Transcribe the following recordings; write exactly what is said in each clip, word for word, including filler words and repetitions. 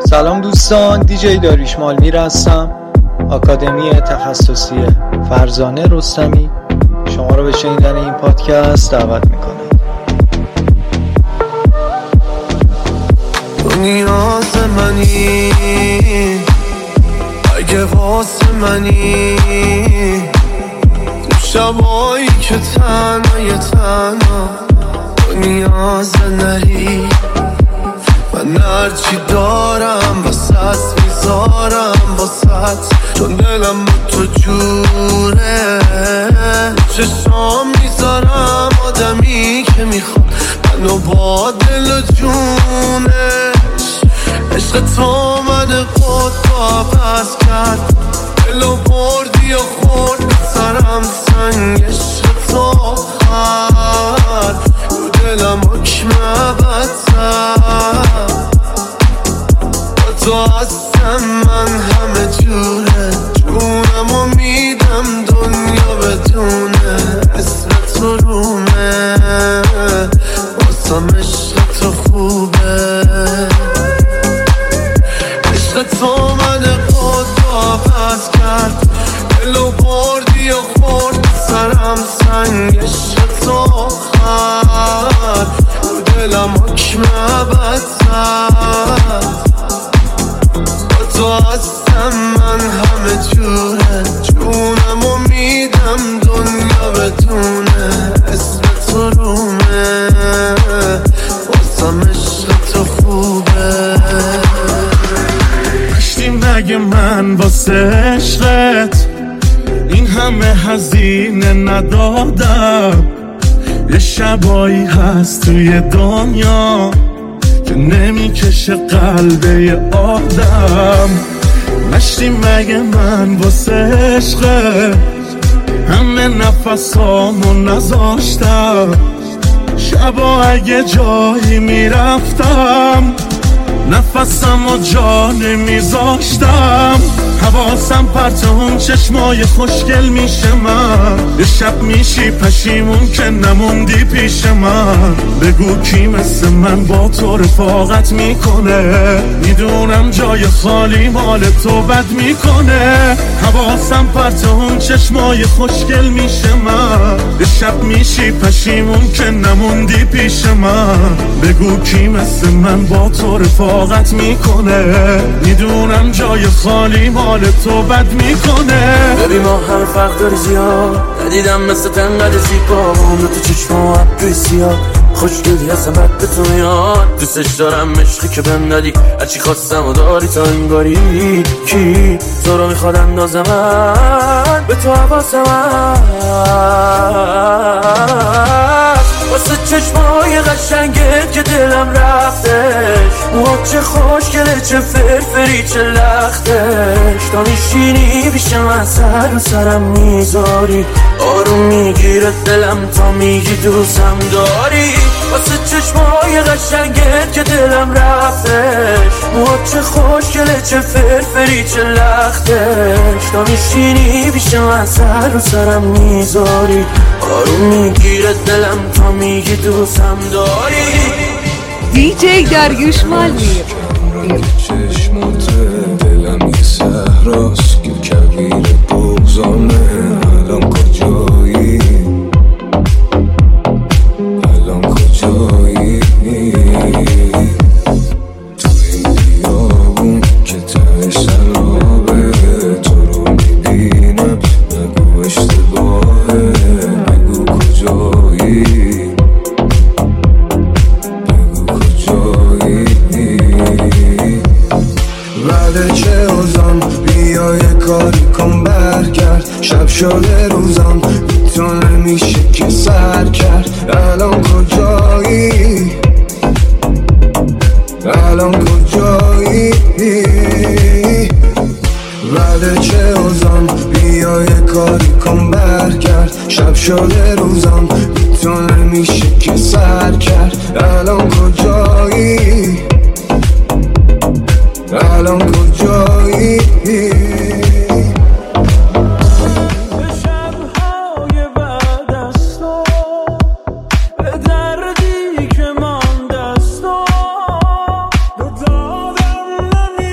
سلام دوستان، دیجی داریوش مالمیر هستم، آکادمی تخصصی فرزانه رستمی. شما رو به شنیدن این پادکست دعوت میکنم. تو نیاز منی، اگه واسه منی، تو شبایی که تنهای تنها تو نیاز نری. من هرچی دارم واسه میذارم واسه، چون دلم با تو جوره. چشام میذارم آدمی که میخواد منو با دل و جونش. عشق تو من خود با پس کرد، دلو بردی و خورد به سرم سنگ. عشق تو خرد رو دلم حکم بدتر. با تو هستم من همه جوره، جونمو میدم دنیا بدونه. اسم تو رومه واسم، عشق تو خوبه. عشق تو من خود با پس کرد، دلو بردی و خورد سرم سنگ. عشق تو خرد رو دلم حکم بدتر. با تو هستم من همه جوره، جونمو میدم دنیا بدونه. اسم تو رومه واسم، عشق تو خوبه. داشتی مگه من واسه عشقت این همه هزینه ندادم؟ یه شبایی هست توی دنیا که نمیکشه قلب یه آدم. نشتی مگه من واسه عشقت همه نفسامو نذاشتم؟ شبا اگه جایی میرفتم نفسم و جا نمیذاشتم. حواسم پرت اون چشمای خوشگل میشه من. یه شب میشی پشیمون که نموندی پیش من. بگو کی مثل من با تو رفاقت میکنه؟ میدونم جای خالی مال تو بد میکنه. حواسم پرت اون چشمای خوشگل میشه من. یه شب میشی پشیمون که نموندی پیش من. بگو کی مثل من با تو رفاقت میکنه؟ میدونم جای خالی مال تو بد میکنه. ببین ما هم فرق داری زیاد، ندیدم مثل تنقدر زیبا. عمر تو چشما ابروی سیاه، خوشگلی از بد به تو میاد. دوستش دارم عشقی که بهم دادی، هرچی خواستم و داری تا انگاری. کی تو رو میخواد اندازه من به تو حواس من؟ واسه چشمای قشنگت که دلم رفتش. موها چه خوشگله چه فرفری چه لختش. تا میشینی پیش من سر و سرم میذاری، آروم میگیره دلم تا میگی دوستم داری. واسه چشمای قشنگت که دلم رفتش. موها چه خوشگله چه فرفری چه لختش. تا میشینی پیش من سر و سرم میذاری، آروم میگیره دلم تا میگی دوستم داری. دیجی داریوش مالمیر. چشمات دلم یه صحراست که کویر بغضانه. الان کجایی؟ الان کجایی؟ تو این بیابون که تهش سرابه. تو رو میبینم نگو اشتباهه. بگو کجایی؟ بعد چه اوزان بیا یه کاری کن برگرد. شب شده روزان تو نمیشه که سر کرد. الان کجایی؟ الان کجایی؟ بعد چه اوزان بیا یه کاری کن برگرد. شب شده روزان تو نمیشه که سر کرد. الان کجایی؟ الان کجایی؟ شب‌های بعد از تو به دردی که مانده است، به دادم نمی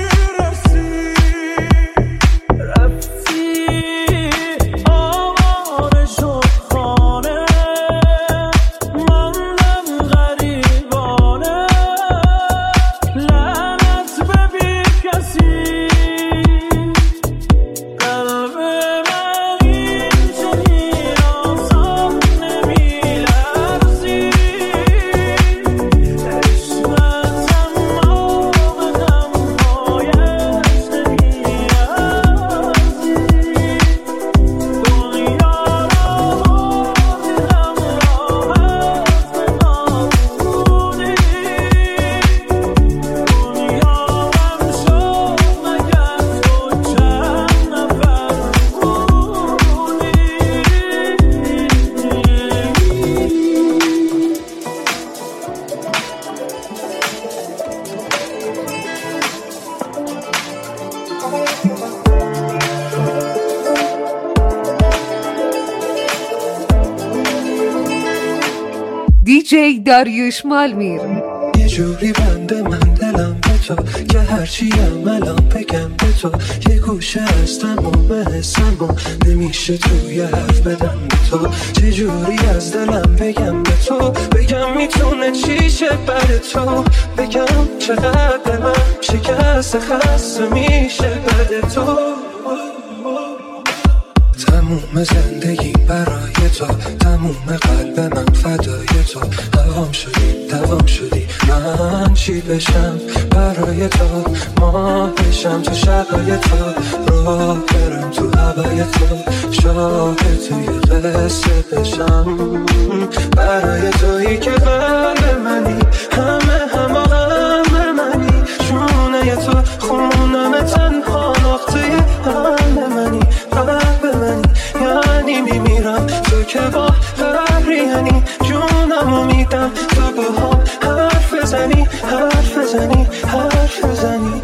جی داریوش مالمیر. یه جوری بنده من دلم به تو که هرچی عملم بگم به تو، یه گوشه از تمام حسم نمیشه توی حرف بدم به تو. چه جوری از دلم بگم به تو، بگم میتونه چیشه بر تو، بگم چقدر من شکست خسته میشه بد تو. تموم زندگی برای تو، تموم قلب من فدای تو. هوام شدی دوام شدی، من چی بشم برای تو، ماه بشم تو شبای تو، راه برم تو هوای تو، شاه توی قصه بشم برای تویی که قلب منی، همه همه همه منی، شونه تو خونم تنها نقطه حل منی، قلب منی یعنی میمیرم تو که با قهریانی، جونمو میدم تو با هم حرف بزنی حرف بزنی حرف بزنی.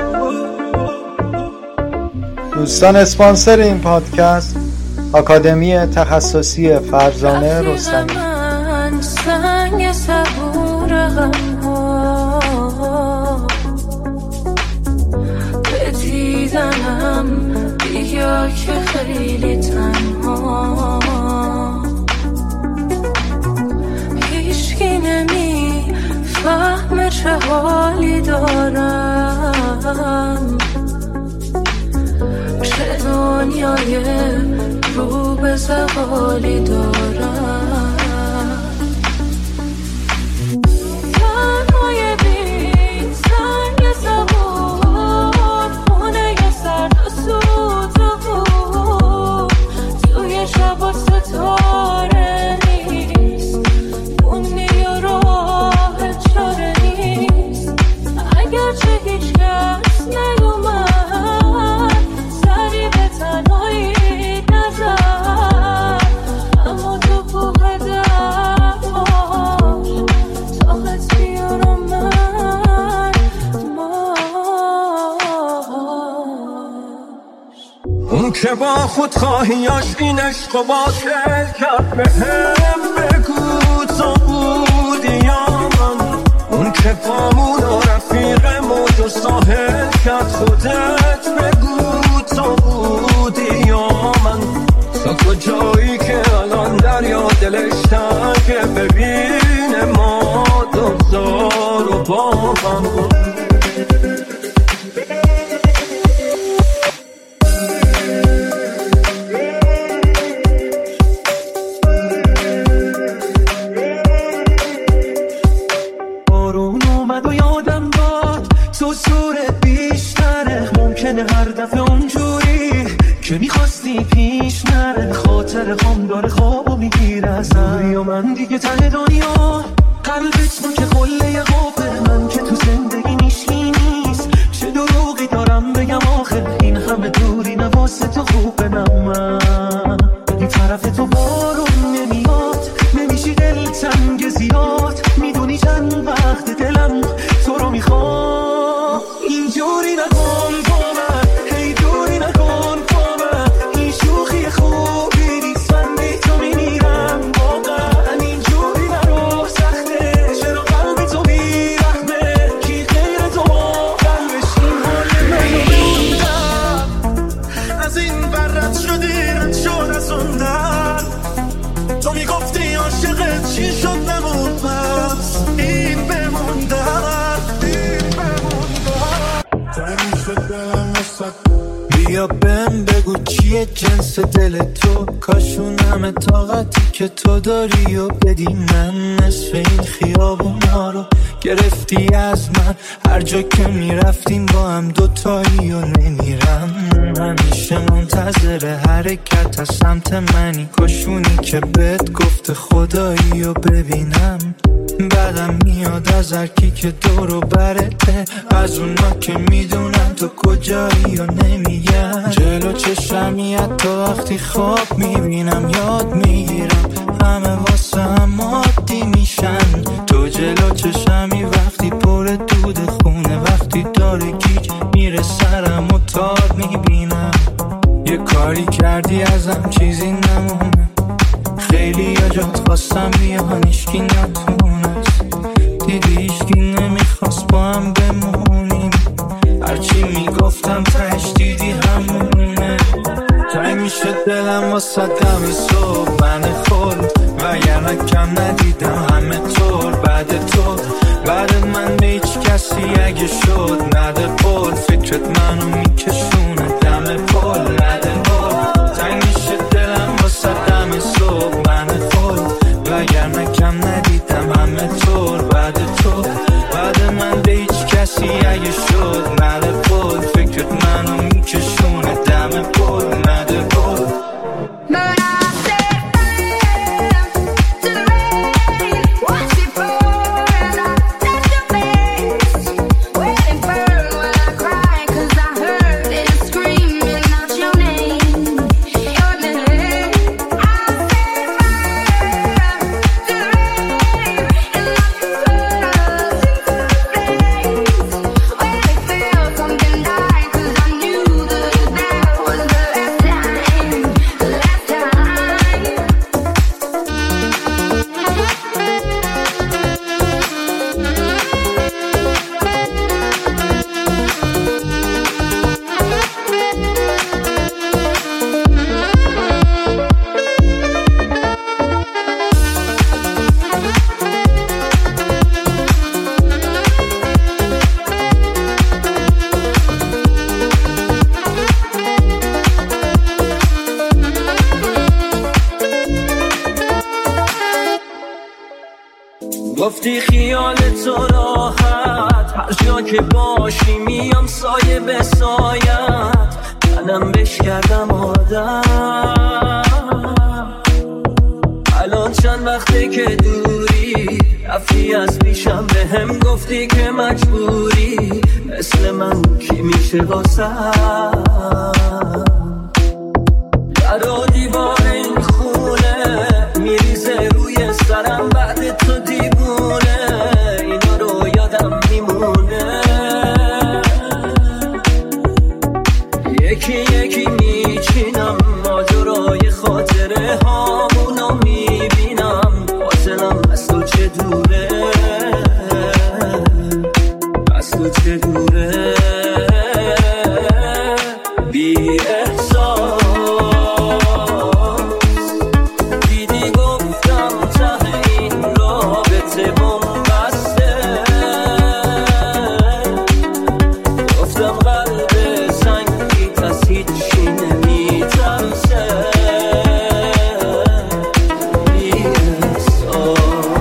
دوستان اسپانسر این پادکست آکادمی تخصصی فرزانه رستمی. سنگ صبور غم ها به دیدنم بیا که خیلی تنها، هیچکی نمی فهم چه حالی دارم، چه دنیای رو به زوالی دارم. تنهای بین سنگ سوار، خونه سرد و سوت بود، توی شب ستاره نیست، دنی و راه چاره نیست، اگرچه هیچ کس نیومد سری به تنهایی نزد، اما تو کوه دماش تاقت بیارم من ماش. اون که با خود خواهیاش این عشق و باطل کرد به هم بگو تو بودی یا من، اون که پامون و رفیق موج و ساحل کرد خودت بگو تو بودی یا من. تا کجایی که الان دریا دلش تنگه ببینه ما دوزار و با هم. بارون اومد و یادم داد تو صورت بیشتره، ممکنه هر دفعه اونجوری که میخواستی پیش نره، خاطر خام داره خوابو میگیره از دوری و من دیگه ته دنیا، قلبت ما که قله قابه، من که تو زندگی میشی نیست، چه دروغی دارم بگم آخه این همه دوری نواسه تو خوبه. من این طرف تو بارون نمیاد، نمیشی دلتنگ زیاد، میدونی چند وقت دلم تو رو میخواد، اینجوری نکن با من، هی دوری نکن با من، این شوخی خوبی نیست، من بی تو میمیرم واقعا، اینجوری نرو سخته، چرا قلب تو بیرحمه، کی غیر تو قلبش این حال منو بموندم، از این برد شدی رد شد از اون در، تو میگفتی عاشقت چی شد نمون پس این بموندن این بموندن. تنی شد دلم وسط، بیا بهم بگو چیه جنس دل تو، کاشون همه طاقتی که تو داری و بدی من، نصف این خیابونا رو گرفتی از من، هر جا که میرفتیم با هم دوتایی و نمیرم، همیشه منتظر حرکت از سمت منی، کاشونی که بهت گفت خدایی و ببینم، بعدم میاد از هرکی که دور و برته، از اونا که میدونن تو کجایی و نمیگن، جلو چشمی حتی وقتی خواب میبینم یاد میگیرم، همه واسه هم عادی میشن، تو جلو چشمی وقتی پر دود خونه، وقتی داره گیج میره سرم و تار میبینم، یه کاری کردی ازم چیزی نمونه، خیلی یا جات خواستم بیان هیچکی نتونه، واسه دم صبح من خود وگرنه کم ندیدم همه طور بعد تو بعد من به هیچ کسی اگه شد نده قول فکرت منو میکشونه دم پل نده قول تنگ میشه دلم واسه دم صبح من خود وگرنه کم ندیدم همه طور بعد تو بعد من به هیچ کسی اگه شد نده قول فکرت منو میکشونه دم پل نده قول گفتی خیال تو راحت هر جا که باشی میام سایه به سایت منم بش کردم آدم الان چند وقته که دوری رفتی از پیشم به هم گفتی که مجبوری مثل من کی میشه واسم در و دیوار این خونه میریزه روی سرم بعد تو دیوونه اینا رو یادم میمونه یکی یکی میچینم ماجرای خاطره هامونو میبینم فاصلم از تو چه دوره از تو چه دوره بی احساس دیدی گفتم ته این رابطه بومبسته گفتم قلب سنگیت از هیچی نمیترسه بی احساس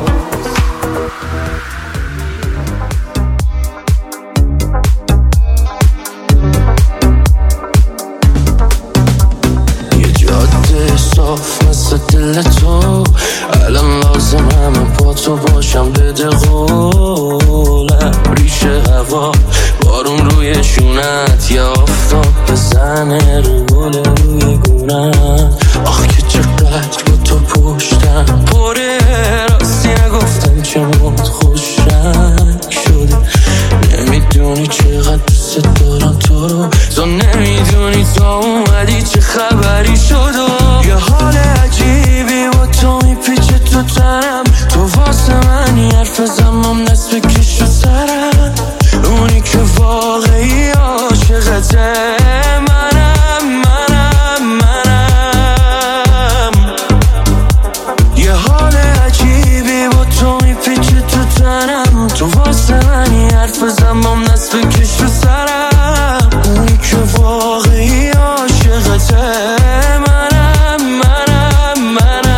یه جاده صاف مثل دل تو الان لازم همه با تو باشم بده قولم ریشه هوا بارون روی شونت یا آفتاب بزنه رو گل روی گونت آخ که چقدر با تو پشتم پره راستی نگفتم چه موت خوشم شده نمیدونی چقدر دوست دارم تو رو تو نمیدونی تا اومدی چه خبری شد و یه حال عجیبی با تو میپیچه تو تنم تو واسه منی حرف زمام دست بکش رو سرم اونی که واقعی عاشقته منم منم منم یه حال عجیبی با تو میپیچه تو تنم تو واسه منی حرف زمام دست بکش رو سرم اونی که واقعی عاشقته منم منم منم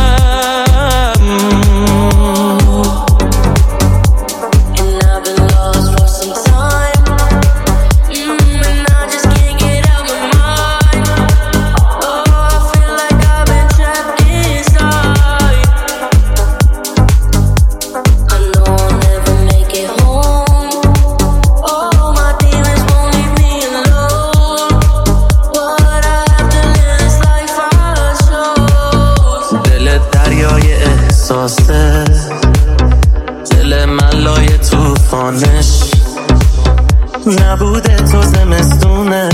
And I've been lost for some time. Mm, and I just can't get out my mind. Oh, I feel like I've been trapped inside. I know I'll never make it home. Oh, my demons won't leave me alone. But I have to live this life I chose. دل دریای احساسه دل من لای توفانش نبوده تو زمستونه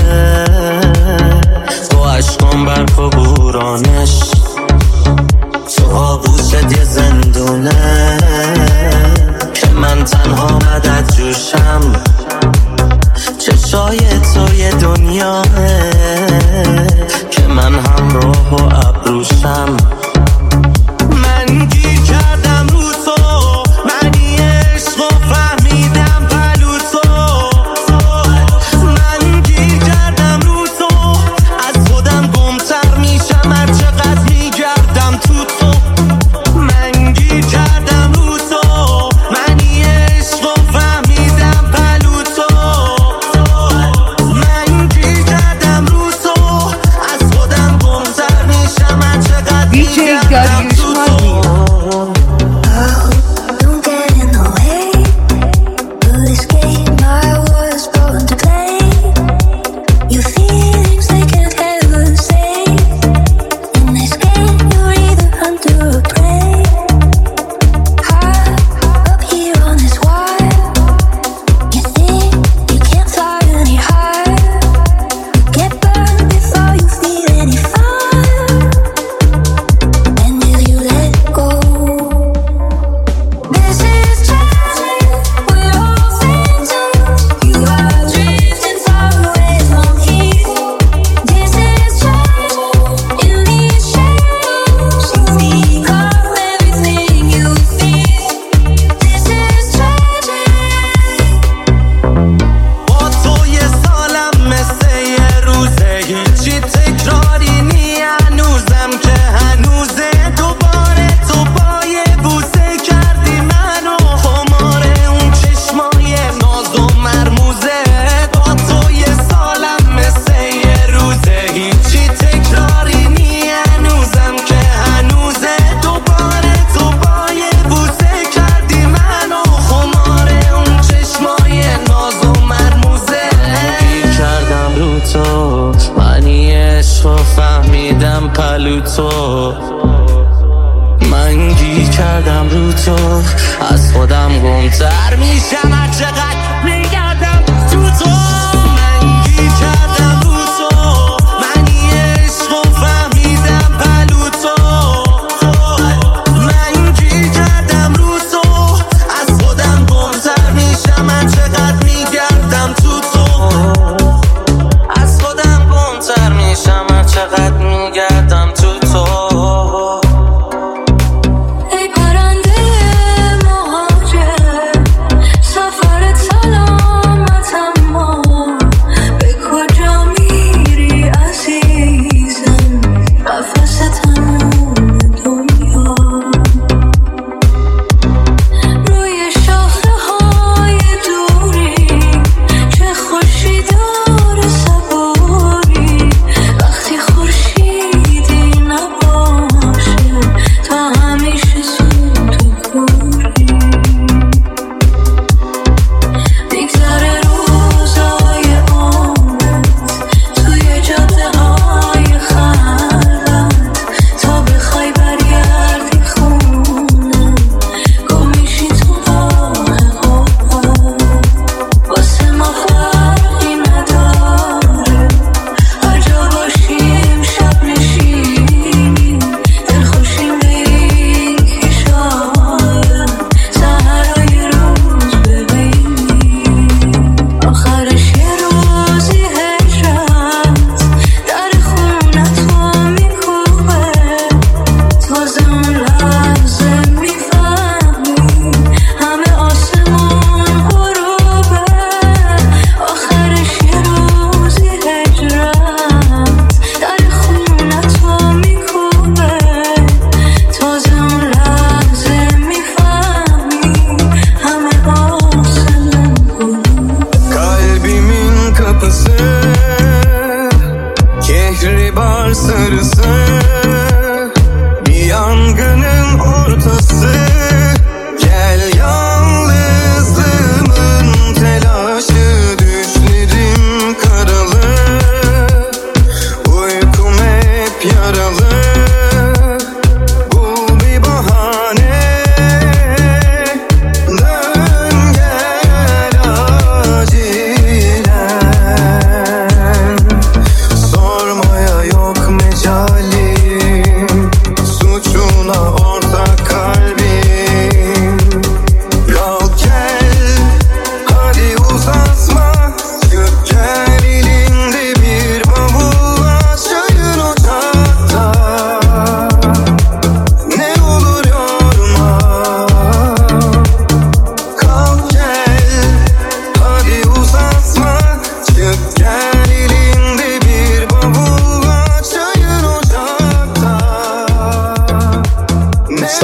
با عشقان برف و بورانش تو آغوشت یه زندونه که من تنها مدد جوشم چشای تو یه دنیاه که من همراه و ابروشم. من گیر کردم رو تو، معنی عشق و فهمیدم پلو تو. من گیر کردم رو تو، از خودم گمتر میشم هر چقدر میگردم تو تو. من گیر کردم رو تو، معنی عشق و فهمیدم پلو تو. من گیر کردم رو تو، از خودم گمتر میشم هر چقدر میگردم تو تو. من گیر کردم رو تو، از خودم گمتر میشم هر چقدر میگردم تو تو. من گیر کردم رو تو، معنی عشق و فهمیدم پلو تو. من گیر کردم رو تو، از خودم گمتر میشم هر چقدر میگردم تو تو. از خودم گمتر میشم هر چقدر میگردم تو تو. روی شاخه های دور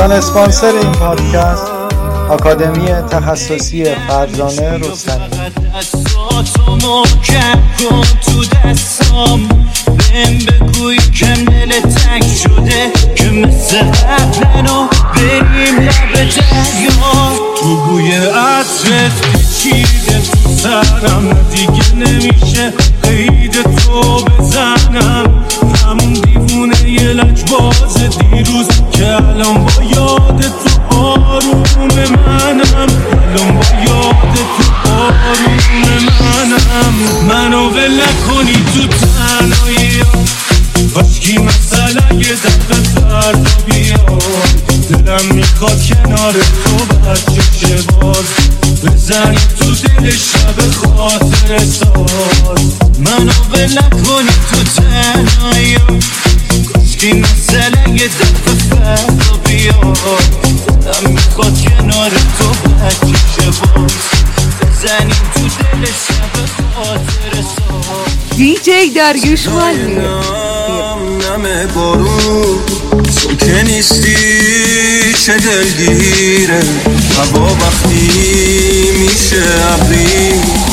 دوستان اسپانسر این پادکست آکادمی تخصصی فرزانه رستمی. دستاتو محکم کن تو دستام، بهم بگوی که دل تنگ شده که مثل قبلنو بریم لب دریا. تو بوی عطرت پیچیده تو سرم، دیگه نمیشه قید تو بزنم. همون دیوونه یه لجباز دیروز که الان با یاد تو آروم منم، الان با یاد تو آروم منم. منو ول نکنی تو تنهایی ها، باشکی مثلا یه دفعه فردا بیاد. دلم میخواد کنار تو بچه باز بزنی تو دل شب خاطر ساز. منو ول نکنی تو تنهایی ها، باشکی مثلا یه دفعه فردا بیاد. دلم میخواد کنار تو بچه باز بزنی تو دل شب خاطر ساز. دی جی داریوش مالمیر. نم بارون تو که نیستی چه دلگیره، هوا وقتی میشه ابری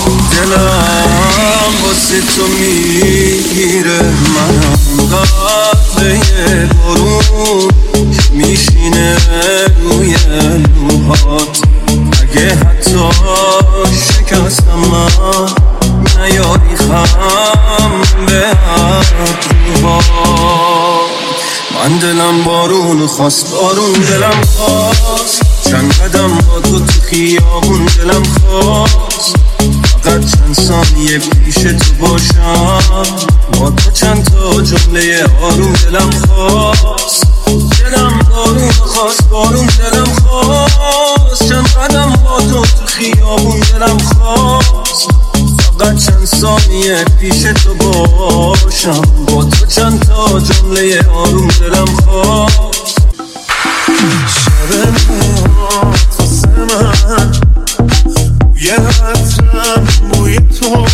دلم واسه تو میگیره. منم قطره بارون میشینه روی لوحات، اگه حتی شکستم من نیاری خم به ابروهات. من دلم بارون خواست، بارون دلم خواست، چند قدم با تو تو خیابون دلم خواست. فقط چند ثانیه پیش تو باشم، با تو چند تا جمله آروم دلم خواست. دلم بارون خواست، بارون دلم خواست، چند قدم با تو تو خیابون دلم خواست. فقط چند ثانیه پیش تو باشم، با تو چند تا جمله آروم دلم خواست. شب موهات واسه من یه عطرم بوی تو،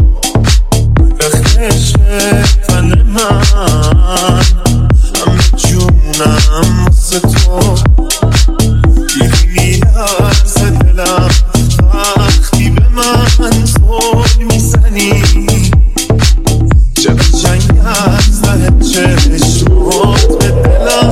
رختش تن من همه جونم واسه تو. دیگه میلرزه دلم وقتی به من زل میزنی، چه جنگ از ده چشمات به دلم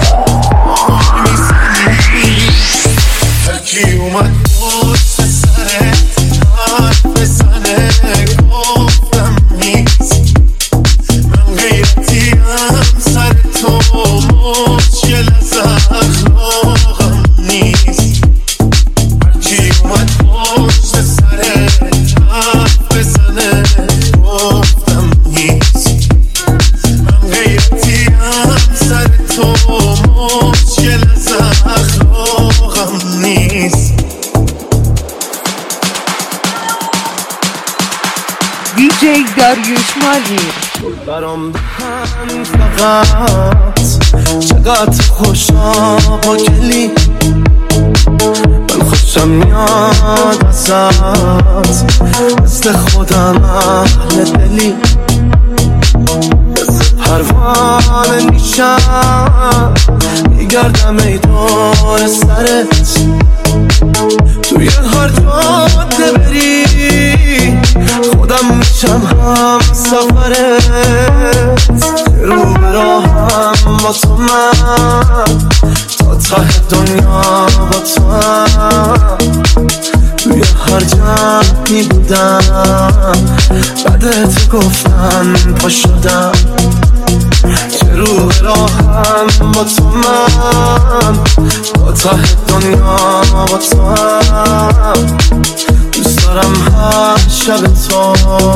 میزنی. هرکی اومد پشت سرت حرف بزنه گفتم نیست، من غیرتیم سر تو مشکل از اخلاقم نیست. هرکی اومد پشت سرت حرف بزنه گفتم نیست، من غیرتیم سر تو مشکل از اخلاقم نیست. دی جی داریوش مالمیر. برام بخند فقط چقدر خوشا با گلی، من خوشم میاد ازت مثل خودم اهل دلی. مثل پروانه میشم میگردم ای دور سرت، توی هر جاده بری خودم میشم هم سفرت. رو به راهم با تو من تا ته دنیا با تو هم، توی هر جمعی بودم بعدت گفتن پا شدم. چه رو به راهم با تو من تا ته دنیا با تو هم، دوست دارم هر شب تو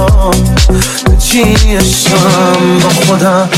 بچینشم با خودم.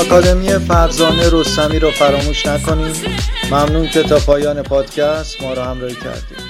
آکادمی فرزانه رستمی رو فراموش نکنید. ممنون که تا پایان پادکست ما رو همراهی کردید.